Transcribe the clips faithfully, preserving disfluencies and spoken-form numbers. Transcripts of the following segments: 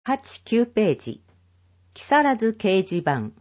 はち、きゅうページ。木更津掲示板。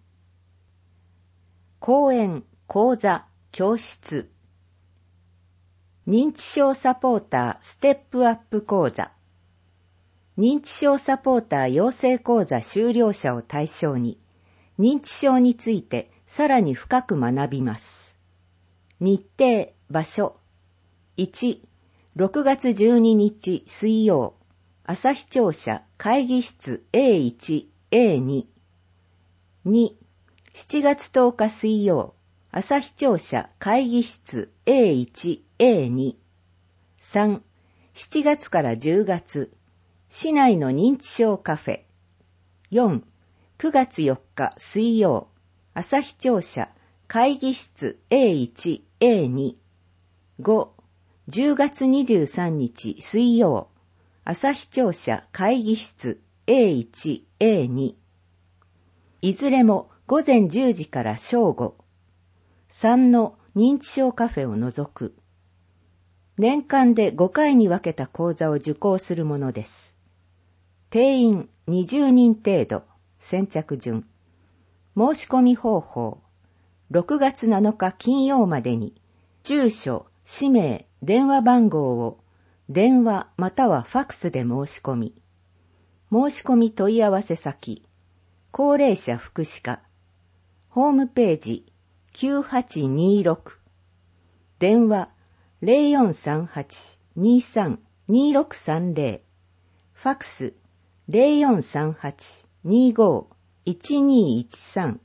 講演、講座、教室。認知症サポーターステップアップ講座。認知症サポーター養成講座修了者を対象に、認知症についてさらに深く学びます。日程、場所。いち、ろくがつじゅうににち水曜、朝日庁舎会議室 エーいち、エーに。に、しちがつとおか水曜、朝日庁舎会議室 エーいち、エーに。さん、しちがつからじゅうがつ、市内の認知症カフェ。よん、くがつよっか水曜、朝日庁舎会議室 エーいち、エーに。ご、じゅうがつにじゅうさんにち水曜、朝日庁舎会議室 エーいち、エーに。いずれもごぜんじゅうじから正午。さんの認知症カフェを除く。年間でごかいに分けた講座を受講するものです。定員にじゅうにん程度。先着順。申し込み方法。ろくがつなのか金曜までに、住所、氏名、電話番号を電話またはファックスで申し込み。申し込み問い合わせ先。高齢者福祉課。ホームページきゅうはちにろく。電話 ゼロよんさんはち にさん にろくさんゼロ。ファックス ゼロよんさんはち にご いちにいちさん。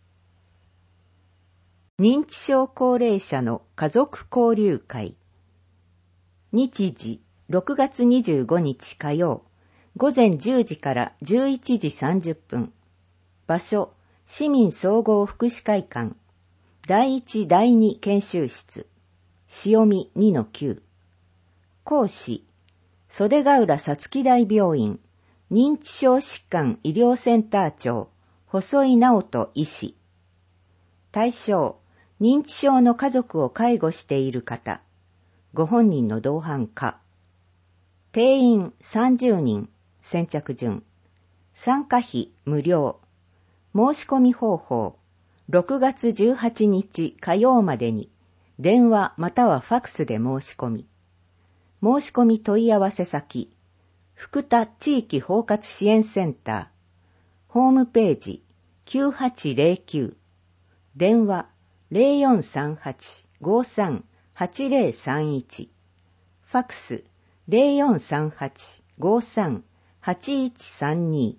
認知症高齢者の家族交流会。日時ろくがつにじゅうごにち火曜、午前じゅうじからじゅういちじさんじゅっぷん。場所、市民総合福祉会館。だいいちだいに研修室。潮見 にのきゅう。講師、袖ヶ浦さつき大病院、認知症疾患医療センター長、細井直人医師。対象、認知症の家族を介護している方。ご本人の同伴か。定員さんじゅうにん、先着順。参加費無料。申し込み方法。ろくがつじゅうはちにち火曜までに、電話またはファックスで申し込み。申し込み問い合わせ先。福田地域包括支援センター。ホームページきゅうはちゼロきゅう。電話ゼロよんさんはち ごさん はちゼロさんいち。ファックスゼロよんさんはち ごさん はちいちさんに。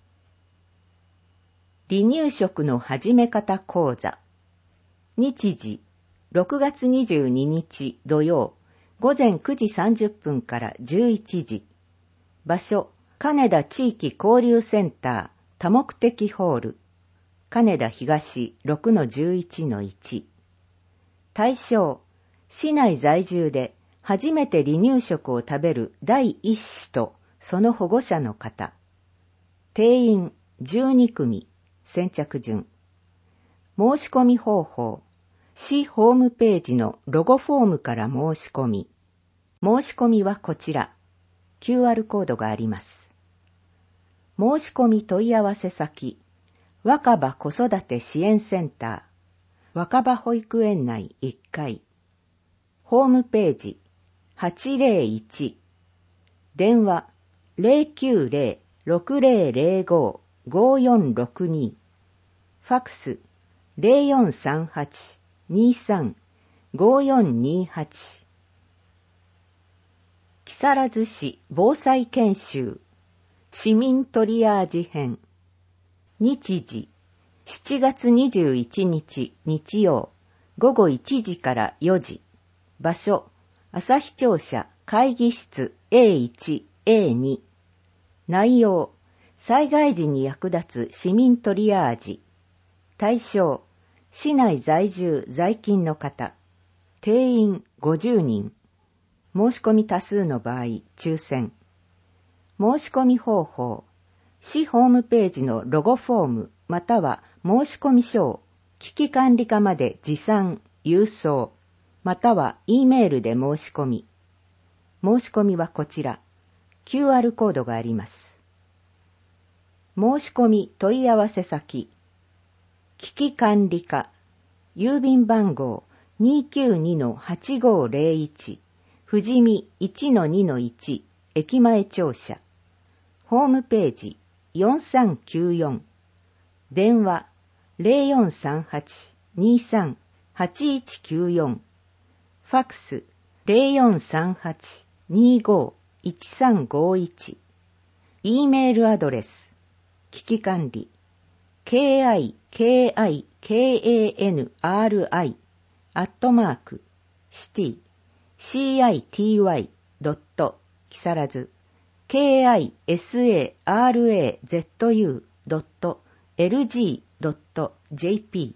離乳食の始め方講座。日時ろくがつにじゅうににち土曜、午前くじさんじゅっぷんからじゅういちじ。場所、金田地域交流センター多目的ホール。金田東 ろくのじゅういちのいち。対象、市内在住で初めて離乳食を食べる第一子とその保護者の方。定員じゅうにくみ、先着順。申し込み方法。市ホームページのロゴフォームから申し込み。申し込みはこちら。キューアール コードがあります。申し込み問い合わせ先。若葉子育て支援センター。若葉保育園内いっかい。ホームページはちゼロいち。電話ゼロきゅうゼロ ろくゼロゼロご ごよんろくに。ファックスゼロよんさんはち にさん ごよんにはち。木更津市防災研修市民トリアージ編。日時しちがつにじゅういちにち日曜、午後いちじからよじ。場所、朝日庁舎会議室 エーいち、エーに。内容、災害時に役立つ市民トリアージ。対象、市内在住在勤の方。定員ごじゅうにん。申し込み多数の場合、抽選。申し込み方法。市ホームページのロゴフォームまたは申込書を危機管理課まで持参、郵送、または E メールで申し込み。申し込みはこちら。キューアール コードがあります。 申し込み問い合わせ先、危機管理課、郵便番号 にーきゅうにのはちごーぜろいち、富士見 いちのにのいち、駅前庁舎、ホームページよんさんきゅうよん、電話 ゼロよんさんはち にーさん はちいちきゅうよん、ファックス ゼロよんさんはち にーごー いちさんごいち、E メールアドレス、危機管理、キキキカンリ アットマーク、シティ、シティ ドット、木更津、キサラズ ドット、エルジー ドット ジェーピー。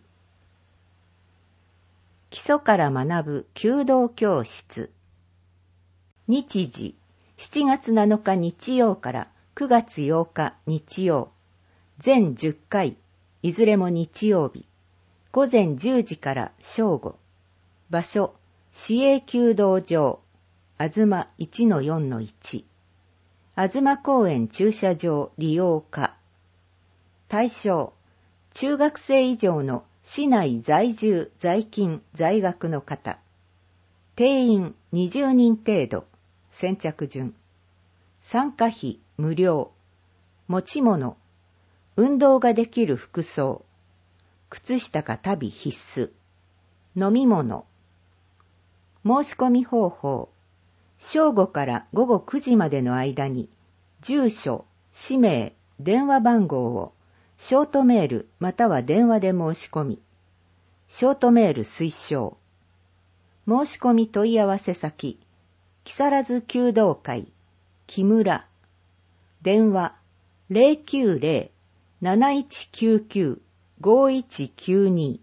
基礎から学ぶ弓道教室。日時、しちがつなのか日曜からくがつようか日曜。全じゅっかい、いずれも日曜日。午前じゅうじから正午。場所、市営弓道場、あずま いちのよんのいち。あずま公園駐車場利用可。対象、中学生以上の市内在住、在勤、在学の方。定員にじゅうにん程度。先着順。参加費無料。持ち物。運動ができる服装。靴下か足袋必須。飲み物。申し込み方法。正午から午後くじまでの間に、住所、氏名、電話番号を、ショートメールまたは電話で申し込み。ショートメール推奨。申し込み問い合わせ先、木更津弓道会、木村。電話、ゼロきゅうゼロ なないちきゅうきゅう ごいちきゅうに。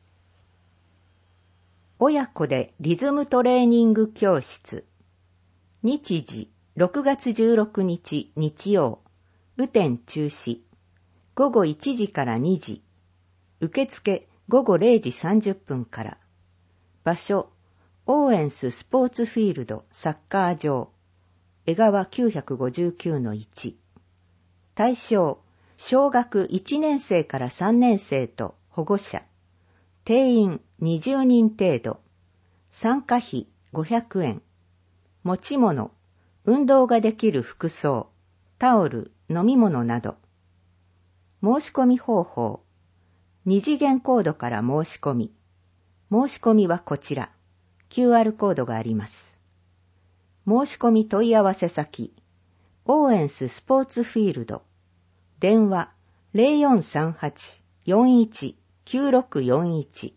親子でリズムトレーニング教室。日時、ろくがつじゅうろくにち日曜。雨天中止。午後いちじからにじ。受付午後れいじさんじゅっぷんから。場所、オーエンススポーツフィールドサッカー場。江川 きゅうごきゅうのいち。対象、小学いちねん生からさんねん生と保護者。定員にじゅうにん程度。参加費ごひゃくえん。持ち物、運動ができる服装、タオル、飲み物など。申し込み方法。二次元コードから申し込み。申し込みはこちら。キューアール コードがあります。申し込み問い合わせ先。オーエンススポーツフィールド。電話 ゼロよんさんはち よんいち きゅうろくよんいち。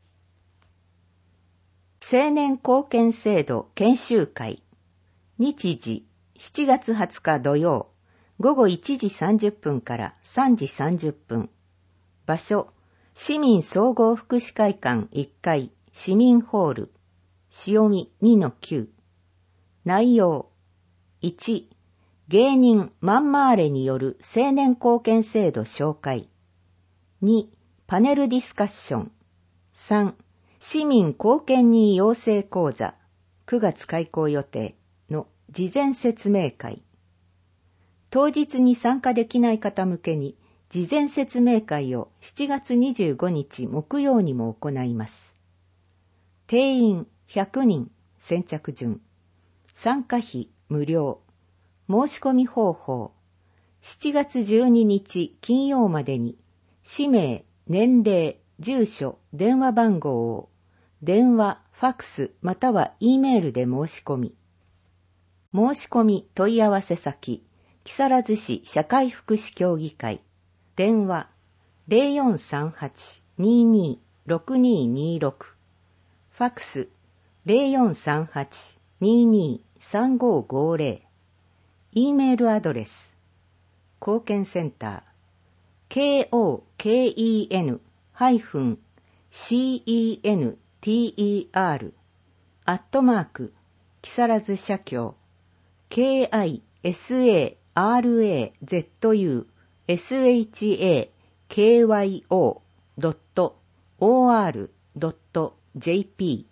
青年貢献制度研修会。日時、しちがつはつか土曜。午後いちじさんじゅっぷんからさんじさんじゅっぷん。場所、市民総合福祉会館いっかい市民ホール。潮見 にのきゅう。内容、いち、芸人マンマーレによる青年貢献制度紹介。に、パネルディスカッション。さん、市民貢献人養成講座。くがつ開講予定の事前説明会。当日に参加できない方向けに事前説明会をしちがつにじゅうごにち木曜にも行います。定員ひゃくにん、先着順。参加費無料。申し込み方法。しちがつじゅうににち金曜までに氏名、年齢、住所、電話番号を電話、ファックスまたは E メールで申し込み。申し込み問い合わせ先、木更津市社会福祉協議会。電話 ゼロよんさんはち にーにー ろくにーにーろく。ファックス ゼロよんさんはち にーにー さんごーごーぜろ。E メールアドレス。貢献センター。ケーオーケーイーエヌ シーイーエヌティーイーアール アットマーク木更津社協 ケーアイエスエーアールエーゼットユーエスエイチエーケーワイオー ドット オーアール ドット ジェーピー。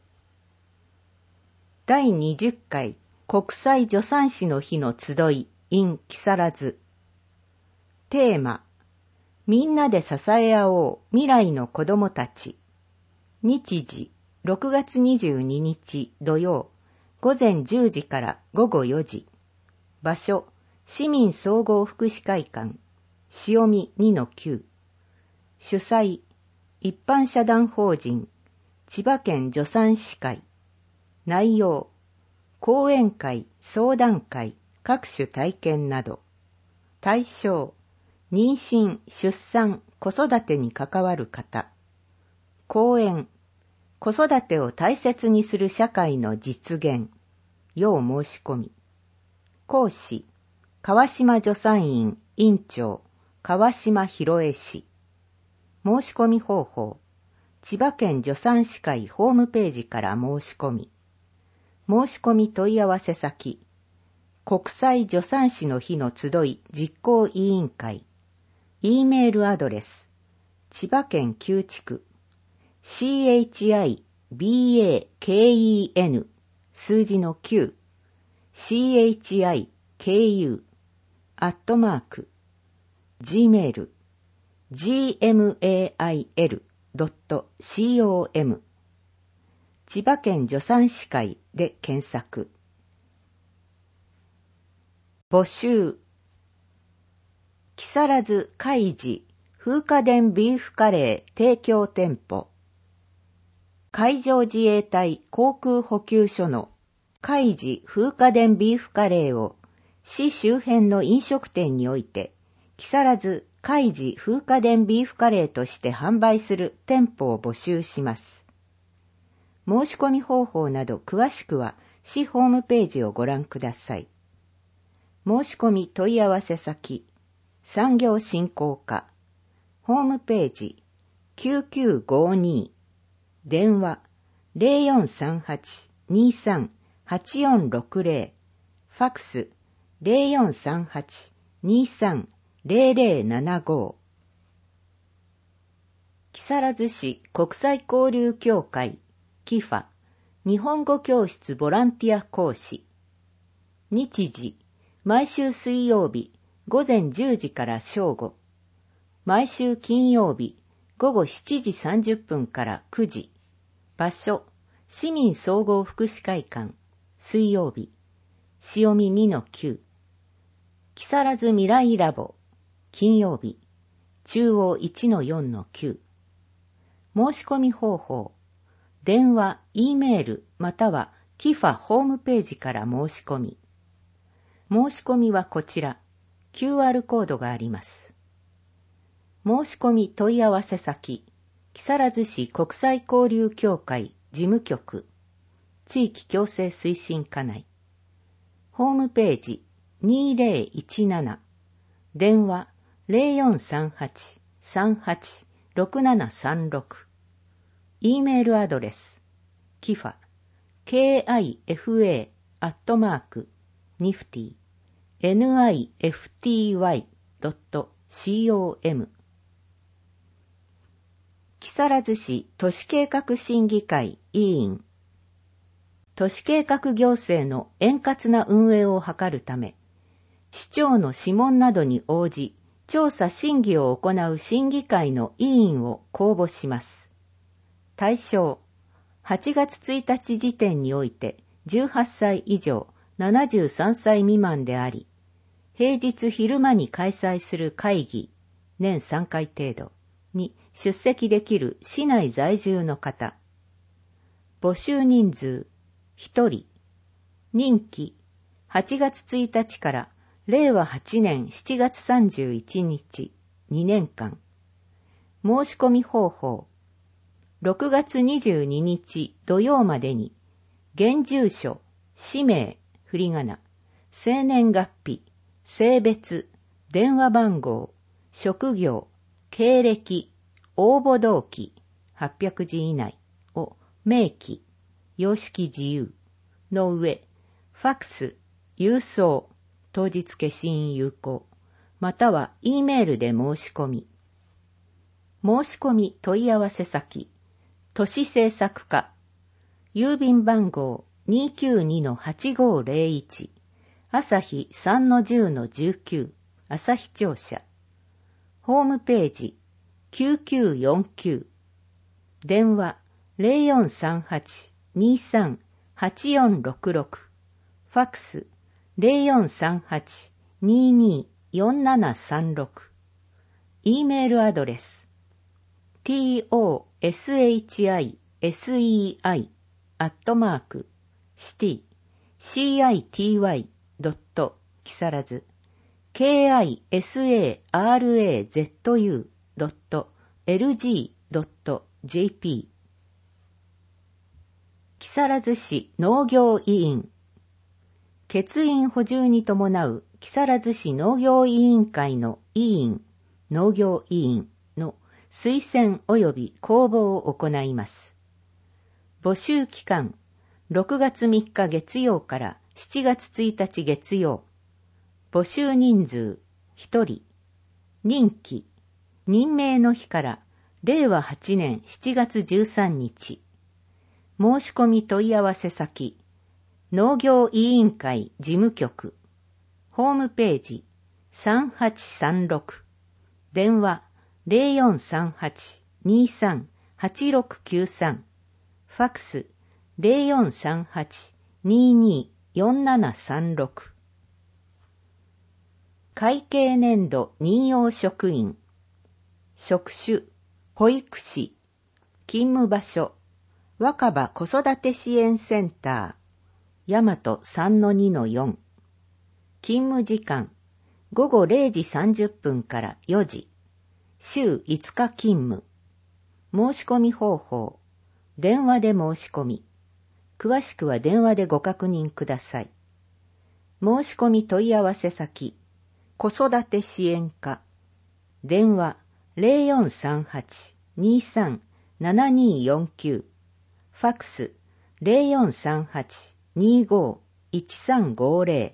だいにじゅっかい国際助産師の日の集い in 木更津。 テーマ、みんなで支え合おう未来の子供たち。日時、ろくがつにじゅうににち土曜、午前じゅうじから午後よじ。場所、市民総合福祉会館、潮見 にのきゅう。主催、一般社団法人、千葉県助産師会。内容、講演会、相談会、各種体験など。対象、妊娠、出産、子育てに関わる方。講演、子育てを大切にする社会の実現。要申し込み。講師、川島助産院院長、川島博恵氏。申し込み方法、千葉県助産師会ホームページから申し込み。申し込み問い合わせ先、国際助産師の日の集い実行委員会。E メールアドレス、千葉県旧地区、チャバケン、数字のきゅう、chiku、アットマーク、gmail、gmail.com、千葉県助産師会で検索。募集。木更津海事風花伝ビーフカレー提供店舗。海上自衛隊航空補給所の海事風花伝ビーフカレーを市周辺の飲食店において木更津海事風花伝ビーフカレーとして販売する店舗を募集します。申し込み方法など詳しくは市ホームページをご覧ください。申し込み問い合わせ先、産業振興課、ホームページきゅうきゅうごに、電話 ゼロよんさんはち にさん はちよんろくゼロ、ファックス ゼロよんさんはち にさん ゼロゼロななご。木更津市国際交流協会キファ日本語教室ボランティア講師。日時、毎週水曜日午前じゅうじから正午。毎週金曜日午後しちじさんじゅっぷんからくじ。場所、市民総合福祉会館。水曜日、潮見 にのきゅう。木更津未来ラボ。金曜日、中央 いちのよんのきゅう。申し込み方法、電話、E メールまたはキファホームページから申し込み。申し込みはこちら、キューアール コードがあります。申し込み問い合わせ先、木更津市国際交流協会事務局、地域共生推進課内。ホームページにせんじゅうなな、電話ゼロよんさんはち さんはち ろくななさんろく。E メールアドレス、キファ、キファ アットマーク、ニフティ、ニフティワイドットコム。木更津市都市計画審議会委員。都市計画行政の円滑な運営を図るため、市長の諮問などに応じ、調査審議を行う審議会の委員を公募します。対象、はちがつついたち時点においてじゅうはっさい以上ななじゅうさんさい未満であり、平日昼間に開催する会議、年さんかい程度に出席できる市内在住の方。募集人数ひとり。任期はちがつついたちかられいわはちねんしちがつさんじゅういちにち、にねんかん。申し込み方法、ろくがつにじゅうににち土曜までに、現住所、氏名、振り仮名、生年月日、性別、電話番号、職業、経歴、応募動機、はっぴゃくじ以内を明記、様式自由の上、ファックス、郵送、当日消印有効、または E メールで申し込み。申し込み問い合わせ先、都市政策課、郵便番号 にきゅうにのはちごゼロいち、朝日 さんのじゅうのじゅうきゅう、朝日庁舎。 ホームページきゅうきゅうよんきゅう、電話 ゼロよんさんはち にさん はちよんろくろく、ファックス ゼロよんさんはち にによんななさんろく、E メールアドレス トシシスイアイ アットマーク シティ シーアイティーワイ ドット 木更津 ケーアイエスエーアールエーゼットユー ドット エルジー ドット ジェーピー 木更津市農業委員欠員補充に伴う木更津市農業委員会の委員、農業委員の推薦及び公募を行います。募集期間、ろくがつみっか月曜からしちがつついたち月曜。募集人数ひとり。任期、任命の日かられいわはちねんしちがつじゅうさんにち。申し込み問い合わせ先、農業委員会事務局、ホームページさんはちさんろく、電話ゼロよんさんはち にさん はちろくきゅうさん、ファックスゼロよんさんはち にによんななさんろく。会計年度任用職員、職種、保育士、勤務場所、若葉子育て支援センター、大和 さんのにのよん。勤務時間、ごごれいじさんじゅっぷんからよじ。週いつか勤務。申し込み方法、電話で申し込み。詳しくは電話でご確認ください。申し込み問い合わせ先、子育て支援課、電話ゼロよんさんはち にさん ななによんきゅう、ファックスゼロよんさんはち にご いちさんごゼロ。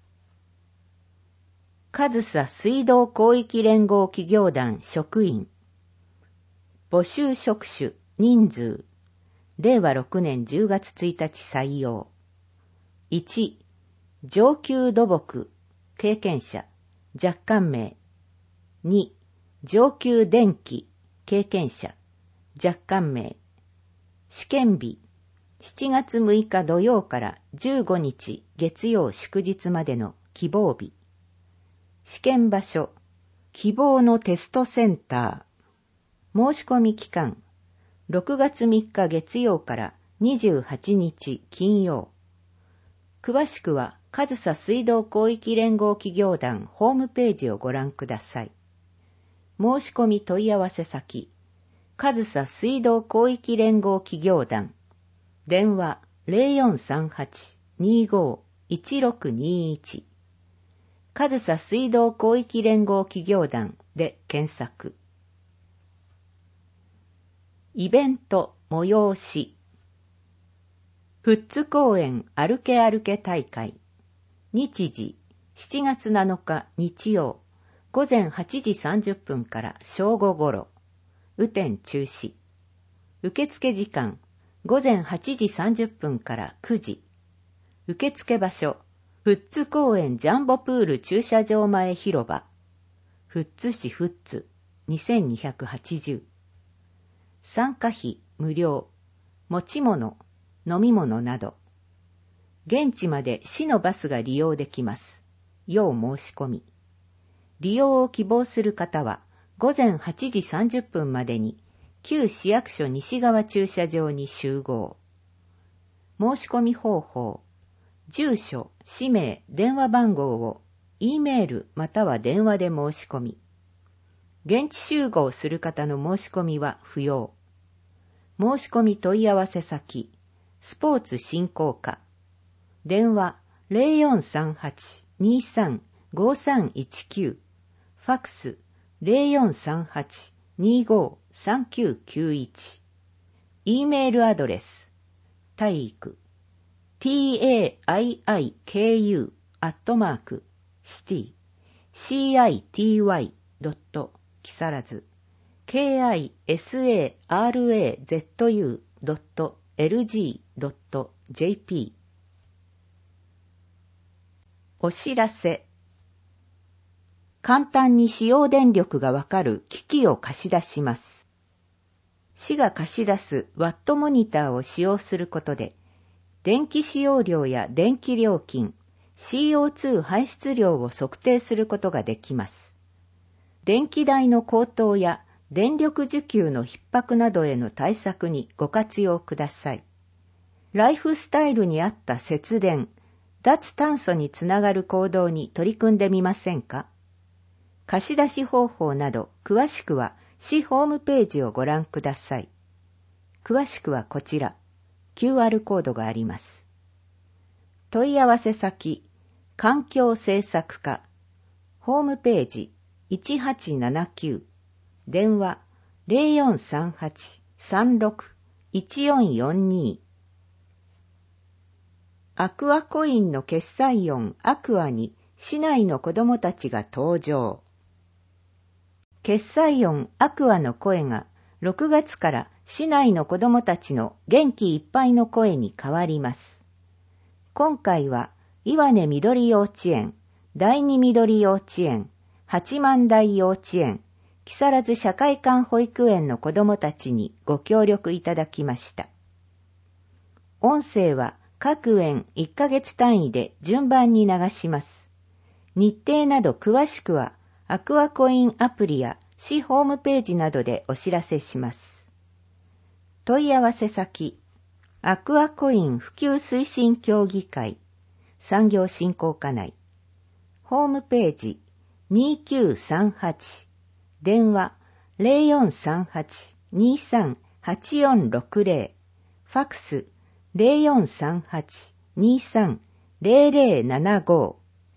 上総水道広域連合企業団職員、募集職種、人数、れいわろくねんじゅうがつついたち採用。いち、上級土木、経験者、若干名。に、上級電気、経験者、若干名。試験日、しちがつむいか土曜からじゅうごにち月曜祝日までの希望日。試験場所、希望のテストセンター。申し込み期間、ろくがつみっか月曜からにじゅうはちにち金曜。詳しくは、上総水道広域連合企業団ホームページをご覧ください。申し込み問い合わせ先、上総水道広域連合企業団、電話ゼロよんさんはち にご いちろくにいち、上総水道広域連合企業団で検索。イベント催し、富津公園歩け歩け大会、日時しちがつなのか日曜、午前はちじさんじゅっぷんから正午ごろ、雨天中止。受付時間、午前はちじさんじゅっぷんからくじ。受付場所、富津公園ジャンボプール駐車場前広場。富津市富津にせんにひゃくはちじゅう。参加費無料。持ち物、飲み物など。現地まで市のバスが利用できます。要申し込み。利用を希望する方は、午前はちじさんじゅっぷんまでに、旧市役所西側駐車場に集合。申し込み方法、住所、氏名、電話番号を E メールまたは電話で申し込み。現地集合する方の申し込みは不要。申し込み問い合わせ先、スポーツ振興課。電話ゼロよんさんはち にさん ごさんいちきゅう、ファックスゼロよんさんはち にご さんきゅうきゅういち。E メールアドレス、体育、taiiku アットマーク、シティ、city ドット、木更津、kisarazu ドット、lg ドット、jp。お知らせ。 簡単に使用電力がわかる機器を貸し出します。市が貸し出すワットモニターを使用することで、電気使用量や電気料金、シーオーツー 排出量を測定することができます。電気代の高騰や電力需給の逼迫などへの対策にご活用ください。ライフスタイルに合った節電、脱炭素につながる行動に取り組んでみませんか？貸し出し方法など詳しくは市ホームページをご覧ください。詳しくはこちら、キューアール コードがあります。問い合わせ先、環境政策課、ホームページいちはちななきゅう、電話 ゼロよんさんはち さんろく いちよんよんに。アクアコインの決済音アクアに市内の子どもたちが登場。決済音アクアの声がろくがつから市内の子どもたちの元気いっぱいの声に変わります。今回は岩根緑幼稚園、第二緑幼稚園、八幡台幼稚園、木更津社会館保育園の子どもたちにご協力いただきました。音声は各園いっかげつ単位で順番に流します。日程など詳しくはアクアコインアプリや市ホームページなどでお知らせします。問い合わせ先、アクアコイン普及推進協議会、産業振興課内、ホームページにきゅうさんはち、電話 ゼロよんさんはち にさんはちよんろくゼロ、ファックスゼロよんさんはち にさんゼロゼロななご。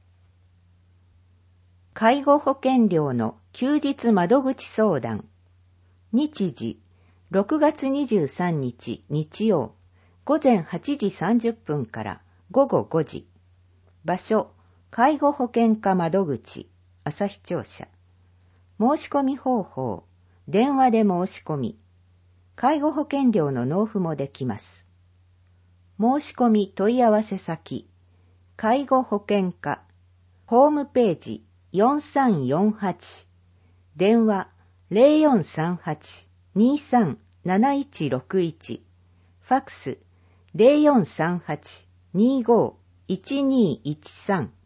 介護保険料の休日窓口相談。日時、ろくがつにじゅうさんにち日曜、午前はちじさんじゅっぷんから午後ごじ。場所、介護保険課窓口、旭庁舎。申し込み方法、電話で申し込み。介護保険料の納付もできます。申し込み問い合わせ先、介護保険課、ホームページよんさんよんはち、電話ゼロよんさんはち にさんなないちろくいち、ファックスゼロよんさんはち にご いちにいちさん。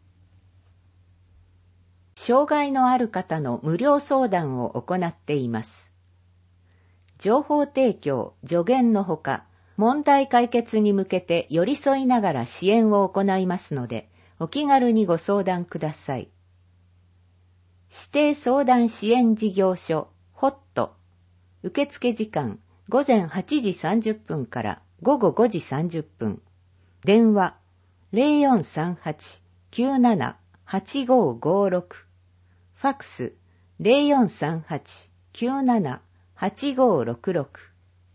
障害のある方の無料相談を行っています。情報提供、助言のほか、問題解決に向けて寄り添いながら支援を行いますので、お気軽にご相談ください。指定相談支援事業所、ホット。受付時間、午前はちじさんじゅっぷんから午後ごじさんじゅっぷん。電話、ゼロよんさんはち きゅうなな はちごごろく。ファックス、ゼロよんさんはち きゅうなな はちごろくろく。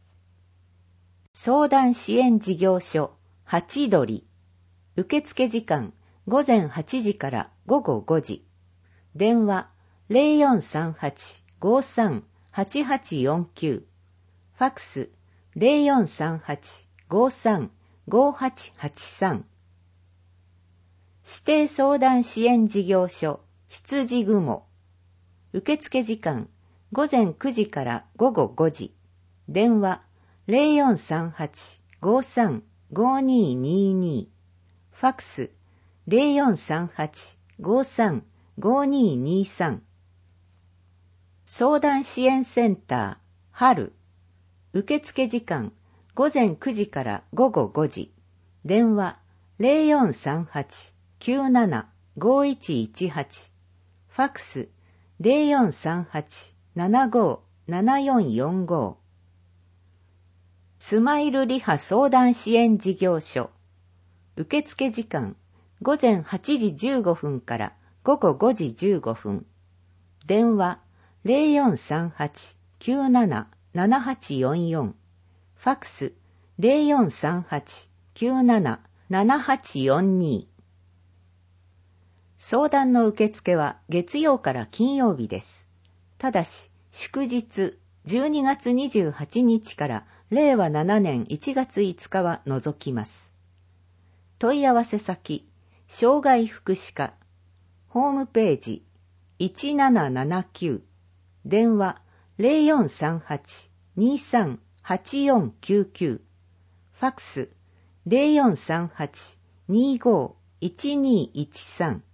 相談支援事業所、はちどり。受付時間、午前はちじから午後ごじ。電話、ゼロよんさんはち ごさん はちはちよんきゅう。ファックス、ゼロよんさんはち ごさん ごはちはちさん。指定相談支援事業所、羊雲。受付時間、午前くじから午後ごじ。電話、ゼロよんさんはち ごさん ごににに。ファックス、ゼロよんさんはち ごさん ごににさん。相談支援センター、春。受付時間、午前くじから午後ごじ。電話、ゼロよんさんはち きゅうなな ごいちいちはち。ファックス、ゼロよんさんはち ななご ななよんよんご。スマイルリハ相談支援事業所。受付時間、午前はちじじゅうごふんから午後ごじじゅうごふん。電話、ゼロよんさんはち きゅうなな ななはちよんよん。ファックス、ゼロよんさんはち きゅうなな ななはちよんに。相談の受付は月曜から金曜日です。ただし、祝日じゅうにがつにじゅうはちにちかられいわななねんいちがついつかは除きます。問い合わせ先、障害福祉課、ホームページ、 いちななななきゅう、電話 ゼロよんさんはち にさんはちよんきゅうきゅう、ファックス ゼロよんさんはち にごいちにいちさん。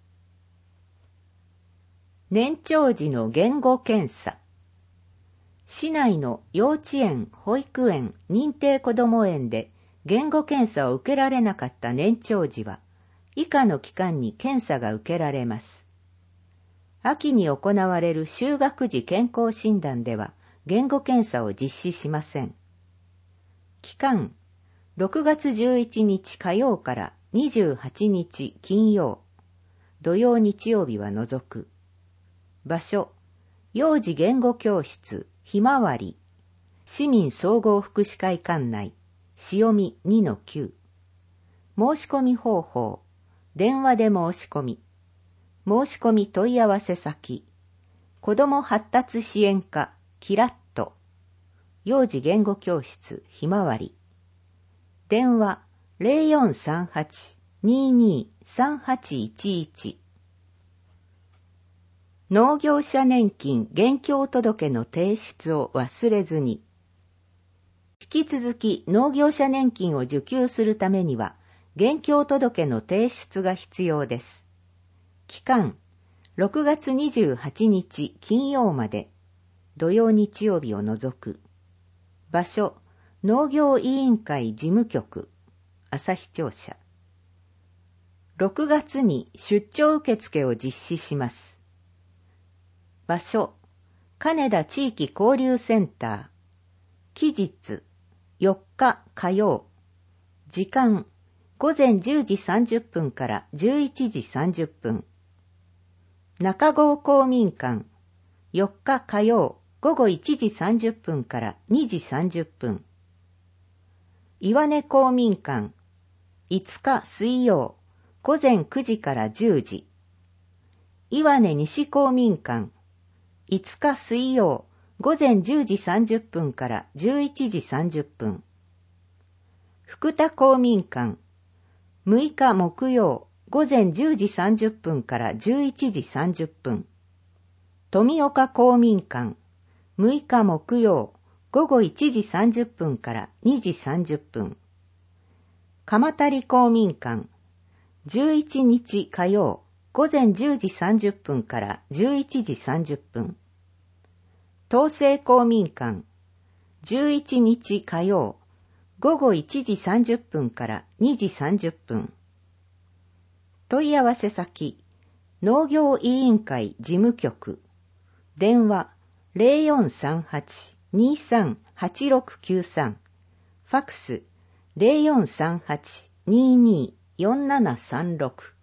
年長児の言語検査。市内の幼稚園、保育園、認定こども園で言語検査を受けられなかった年長児は、以下の期間に検査が受けられます。秋に行われる就学時健康診断では、言語検査を実施しません。期間、ろくがつじゅういちにち火曜からにじゅうはちにち金曜、土曜日曜日は除く。場所、幼児言語教室、ひまわり、市民総合福祉会館内、潮見 にのきゅう。申し込み方法、電話で申し込み。申し込み問い合わせ先、子ども発達支援課、キラッと、幼児言語教室、ひまわり。電話 ゼロよんさんはち ににさんはちいちいち。農業者年金現況届の提出を忘れずに。引き続き農業者年金を受給するためには、現況届の提出が必要です。期間、ろくがつにじゅうはちにち金曜まで、土曜日曜日を除く。場所、農業委員会事務局、旭庁舎。ろくがつに出張受付を実施します。場所、金田地域交流センター。期日、よっか火曜。時間、ごぜんじゅうじさんじゅっぷんからじゅういちじさんじゅっぷん。中郷公民館、よっか火曜、ごごいちじさんじゅっぷんからにじさんじゅっぷん。岩根公民館、いつか水曜、ごぜんくじからじゅうじ。岩根西公民館、いつか水曜、ごぜんじゅうじさんじゅっぷんからじゅういちじさんじゅっぷん。福田公民館、むいか木曜、ごぜんじゅうじさんじゅっぷんからじゅういちじさんじゅっぷん。富岡公民館、むいか木曜、ごごいちじさんじゅっぷんからにじさんじゅっぷん。鎌足公民館、じゅういちにち火曜、ごぜんじゅうじさんじゅっぷんからじゅういちじさんじゅっぷん。東西公民館、じゅういちにち火曜、ごごいちじさんじゅっぷんからにじさんじゅっぷん。問い合わせ先、農業委員会事務局。電話 ゼロよんさんはち にさんはちろくきゅうさん。ファックス ゼロよんさんはち にによんななさんろく。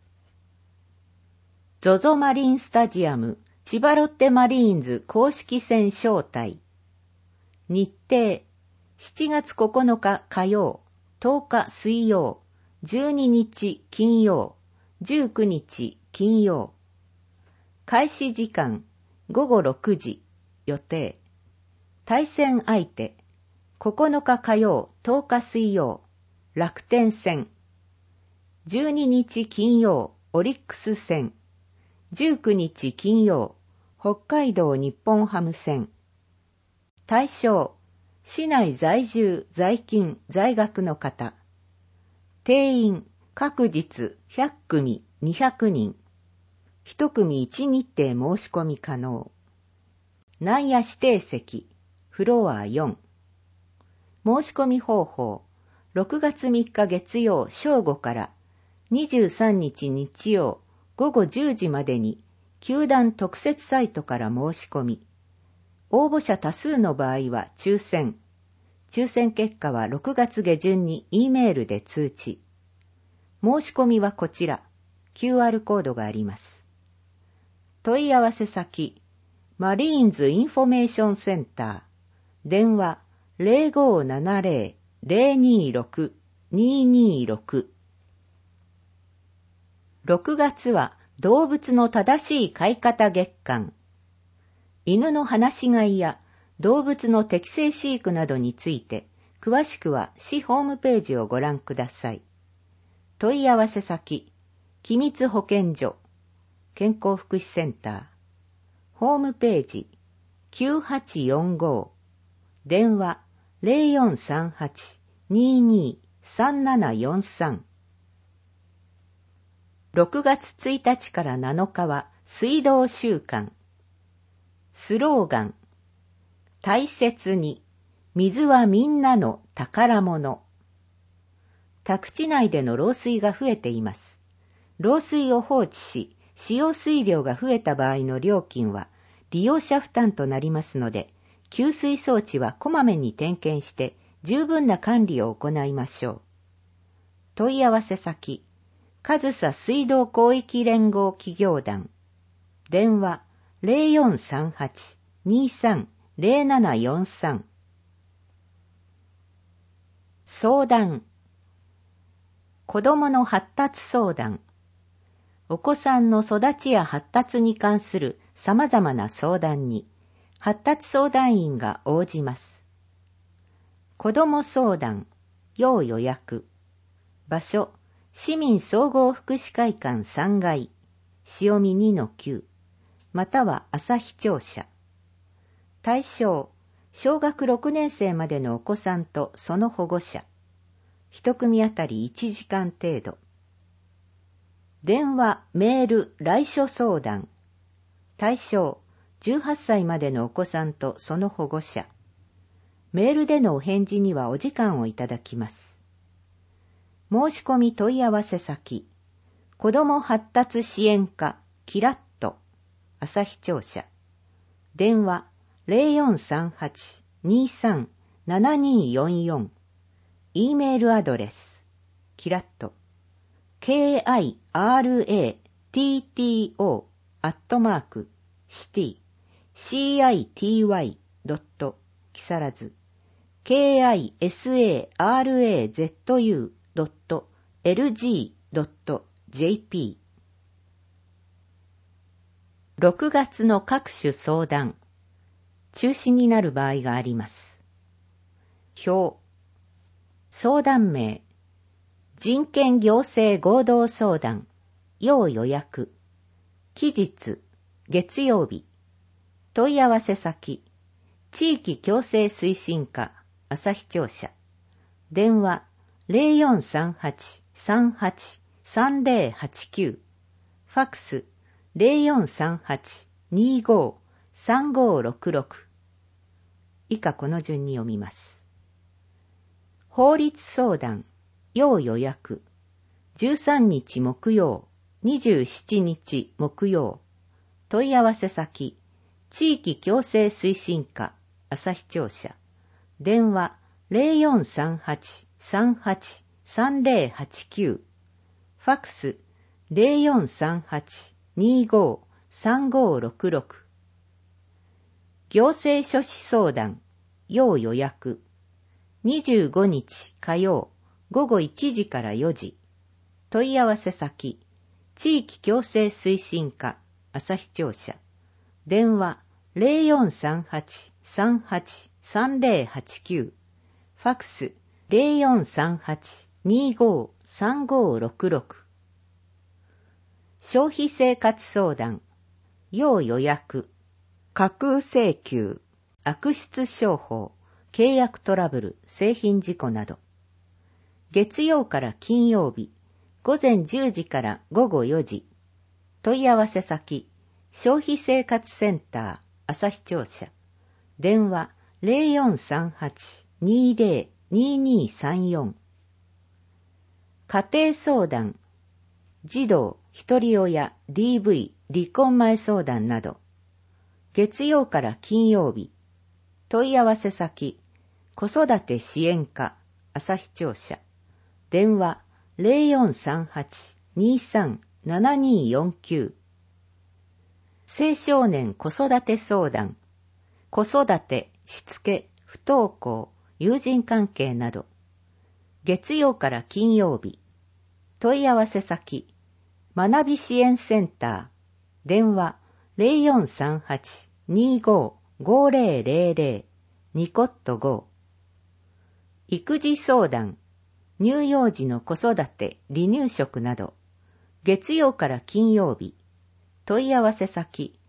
ゾゾ マリンスタジアム千葉ロッテマリーンズ公式戦招待。日程、しちがつここのか火曜、とおか水曜、じゅうににち金曜、じゅうくにち金曜。開始時間、ごごろくじ、予定。対戦相手、ここのか火曜、とおか水曜、楽天戦。じゅうににち金曜、オリックス戦。じゅうくにち金曜、北海道日本ハム戦。対象、市内在住、在勤、在学の方。定員、各日ひゃっくみ、にひゃくにん。いち組いち日程申し込み可能。内野指定席、フロアよん。申し込み方法、ろくがつみっか月曜正午からにじゅうさんにち日曜ごごじゅうじまでに球団特設サイトから申し込み、応募者多数の場合は抽選。抽選結果はろくがつ下旬に E メールで通知。申し込みはこちら、キューアール コードがあります。問い合わせ先、マリーンズインフォメーションセンター、電話 ゼロごーななゼロ ゼロにーろく にーにーろく。ろくがつは動物の正しい飼い方月間。犬の放し飼いや動物の適正飼育などについて、詳しくは市ホームページをご覧ください。問い合わせ先、機密保健所、健康福祉センター、 ホームページきゅうはちよんご、電話 ゼロよんさんはち にーにー さんななよんさん。ろくがつついたちからなのかは水道週間。スローガン、大切に、水はみんなの宝物。宅地内での漏水が増えています。漏水を放置し、使用水量が増えた場合の料金は利用者負担となりますので、給水装置はこまめに点検して十分な管理を行いましょう。問い合わせ先、上総水道広域連合企業団。電話 ゼロよんさんはち にーさん ゼロななよんさん。相談。子どもの発達相談。お子さんの育ちや発達に関する様々な相談に、発達相談員が応じます。子ども相談、要予約。場所、市民総合福祉会館さんがい、潮見 にのきゅう、または旭庁舎。対象、小学ろくねん生までのお子さんとその保護者。一組あたりいちじかん程度。電話、メール、来所相談。対象、じゅうはっさいまでのお子さんとその保護者。メールでのお返事にはお時間をいただきます。申し込み問い合わせ先、子ども発達支援課、キラッと、旭庁舎。電話、ゼロよんさんはち にーさん ななにーよんよん。E メールアドレス、キラッと、ケーアイアールエーティーティーオー アットマーク、シティ、シーアイティーワイ ドット、木更津、ケーアイエスエーアールエーゼットユー ドット、エルジー ドット、ジェーピー。ろくがつの各種相談、中止になる場合があります。表、相談名、人権行政合同相談、要予約、期日、月曜日、問い合わせ先、地域共生推進課、旭庁舎、電話、ゼロよんさんはち さんはち さんゼロはちきゅう、ファックス、ゼロよんさんはち にーごー さんごーろくろく。以下この順に読みます。法律相談、要予約、じゅうさんにち木曜、にじゅうしちにち木曜、問い合わせ先、地域共生推進課、旭庁舎、電話ゼロよんさんはち さんはち さんゼロはちきゅう、ファックスゼロよんさんはち にーごー さんごーろくろく。行政書士相談、要予約、にじゅうごにち火曜、ごごいちじからよじ、問い合わせ先、地域共生推進課、旭庁舎、電話ゼロよんさんはち さんはち さんゼロはちきゅう、ファックスゼロよんさんはち にーごー さんごーろくろく。消費生活相談、要予約、架空請求、悪質商法、契約トラブル、製品事故など。月曜から金曜日、ごぜんじゅうじからごごよじ。問い合わせ先、消費生活センター、旭庁舎。電話ゼロよんさんはち にーゼロ にーにーさんよん。家庭相談、児童、一人親、ディーブイ、離婚前相談など。月曜から金曜日、問い合わせ先、子育て支援課、旭庁舎。電話ゼロよんさんはち にーさん ななにーよんきゅう。青少年子育て相談、子育て、しつけ、不登校、友人関係など。月曜から金曜日、問い合わせ先、学び支援センター、電話ゼロよんさんはち にーごー ごゼロゼロゼロ、ニコットご。育児相談、乳幼児の子育て、離乳食など。月曜から金曜日、問い合わせ先、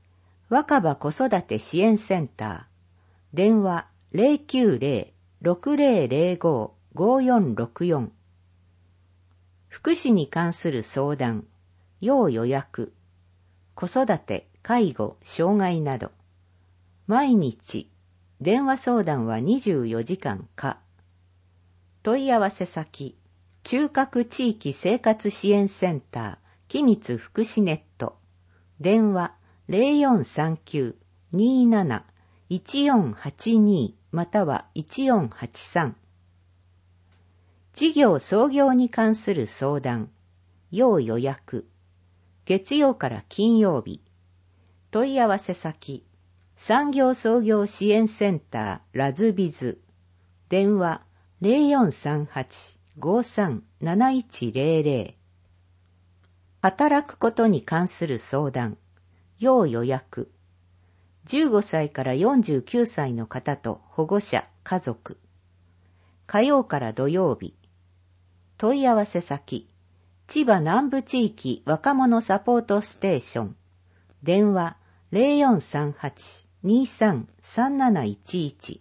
若葉子育て支援センター、電話 ゼロきゅうゼロ ろくゼロゼロご ごよんろくよん。福祉に関する相談、要予約、子育て、介護、障害など、毎日、電話相談はにじゅうよじかん可。問い合わせ先、中核地域生活支援センター、君津福祉ネット、電話 ゼロよんさんきゅう にーなな いちよんはちに またはいちよんはちさん。事業創業に関する相談、要予約、月曜から金曜日、問い合わせ先、産業創業支援センターラズビズ、電話 ゼロよんさんはち ごさん なないちゼロゼロ。働くことに関する相談、要予約、じゅうごさいからよんじゅうきゅうさいの方と保護者、家族、火曜から土曜日、問い合わせ先、千葉南部地域若者サポートステーション、電話 ゼロよんさんはち にーさん さんなないちいち。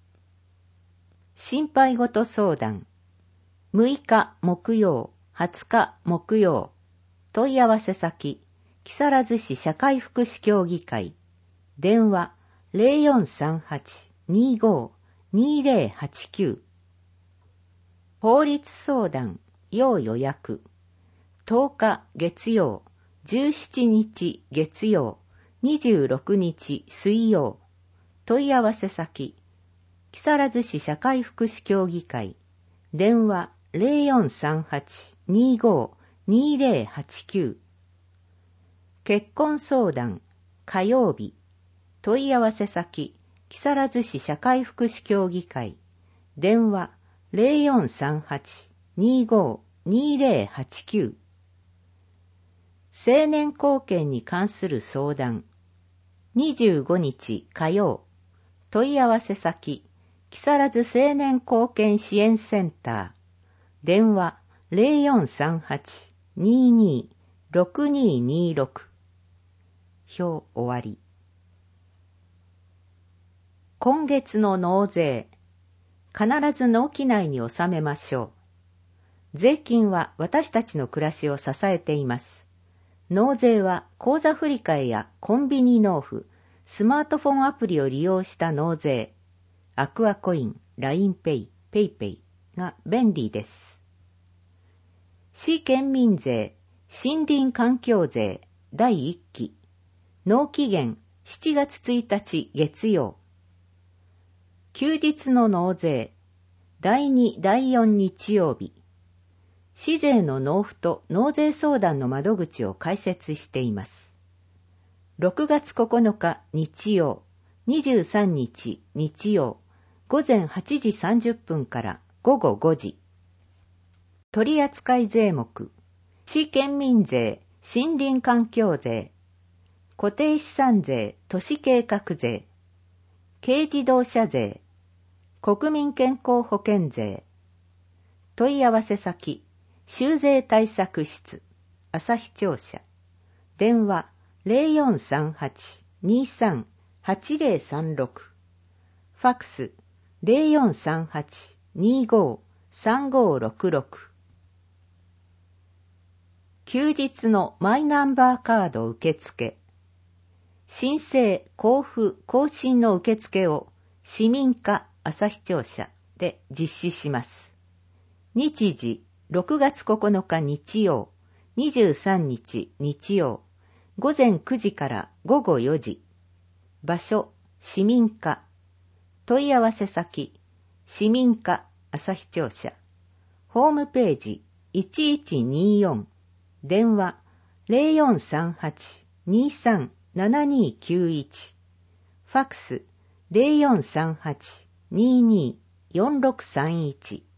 心配事相談、むいか木曜、はつか木曜、問い合わせ先、木更津市社会福祉協議会、電話 ゼロよんさんはち にーご にーゼロはちきゅう。法律相談、要予約、とおか月曜、じゅうしちにち月曜、にじゅうろくにち水曜、問い合わせ先、木更津市社会福祉協議会、電話 ゼロよんさんはち にーご にーゼロはちきゅう。結婚相談、火曜日、問い合わせ先、木更津市社会福祉協議会、電話 ゼロよんさんはち にーご にーゼロはちきゅう。成年後見に関する相談、にじゅうごにち火曜、問い合わせ先、木更津成年後見支援センター、電話 ゼロよんさんはち にーにー ろくにーにーろく。表終わり。今月の納税、必ず納期内に納めましょう。税金は私たちの暮らしを支えています。納税は口座振替やコンビニ納付、スマートフォンアプリを利用した納税、アクアコイン、ラインペイ、ペイペイが便利です。市県民税、森林環境税だいいっき、納期限しちがつついたち月曜。休日の納税、だいに、だいよん日曜日。市税の納付と納税相談の窓口を開設しています。ろくがつここのか日曜、にじゅうさんにち日曜、ごぜんはちじさんじゅっぷんからごごごじ。取扱税目、市県民税、森林環境税、固定資産税、都市計画税、軽自動車税、国民健康保険税。問い合わせ先、州税対策室、旭庁舎。電話 ゼロよんさんはち にーさん はちゼロさんろく。ファックス ゼロよんさんはち にーご さんごろくろく。休日のマイナンバーカード受付。申請、交付、更新の受付を市民課旭庁舎で実施します。日時、ろくがつここのか日曜、にじゅうさんにち日曜、ごぜんくじからごごよじ。場所、市民課。問い合わせ先、市民課旭庁舎。ホームページいちいちにーよん。電話 ゼロよんさんはち にーさん ななにきゅういち。ファックス ゼロよんさんはち にーにー よんろくさんいち。